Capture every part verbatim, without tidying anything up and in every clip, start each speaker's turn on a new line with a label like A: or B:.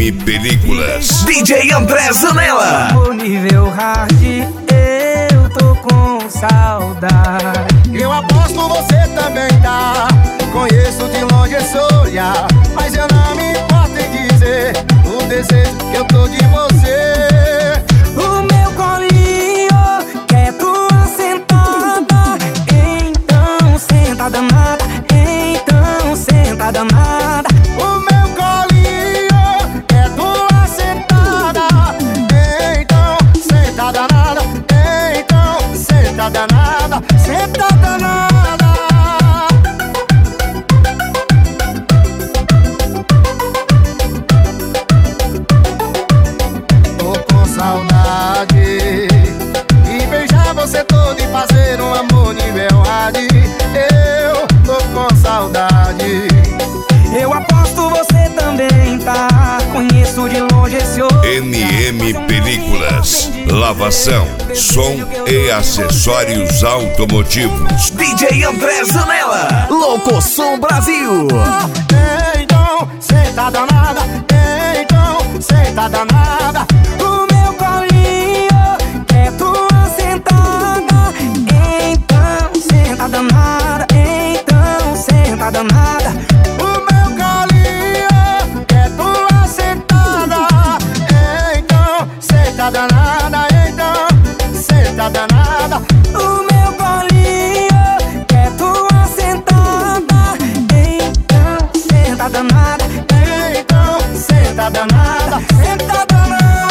A: M Películas. D J André Zanella.
B: O nível hard, eu tô com saudade.
C: Eu aposto você também tá. Conheço de longe esse olhar, mas eu não me importo em dizer o desejo que eu tô de você.
B: O meu colinho quer tua sentada, então senta danada, então senta danada.
C: O meu colinho quer tua sentada, então senta danada, então senta danada, senta danada. Saudade e beijar você todo e fazer um amor nível hard. Eu tô com saudade.
B: Eu aposto você também tá. Conheço de longe esse olhar.
A: N M Películas. Lavação, som e acessórios automotivos. D J André Zanella. Locosom Brasil.
C: Então senta danada, então senta danada.
B: O meu colinho quer tua sentada, então senta danada, então senta danada.
C: O meu colinho quer tua sentada, então senta danada, então senta danada.
B: O meu colinho quer tua sentada, então senta danada,
C: então senta danada, senta danada.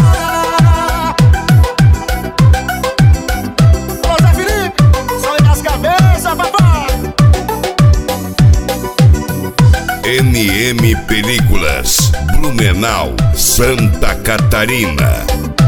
C: Ô Zé Felipe, só das cabeças, papai.
A: N M Películas. Blumenau, Santa Catarina.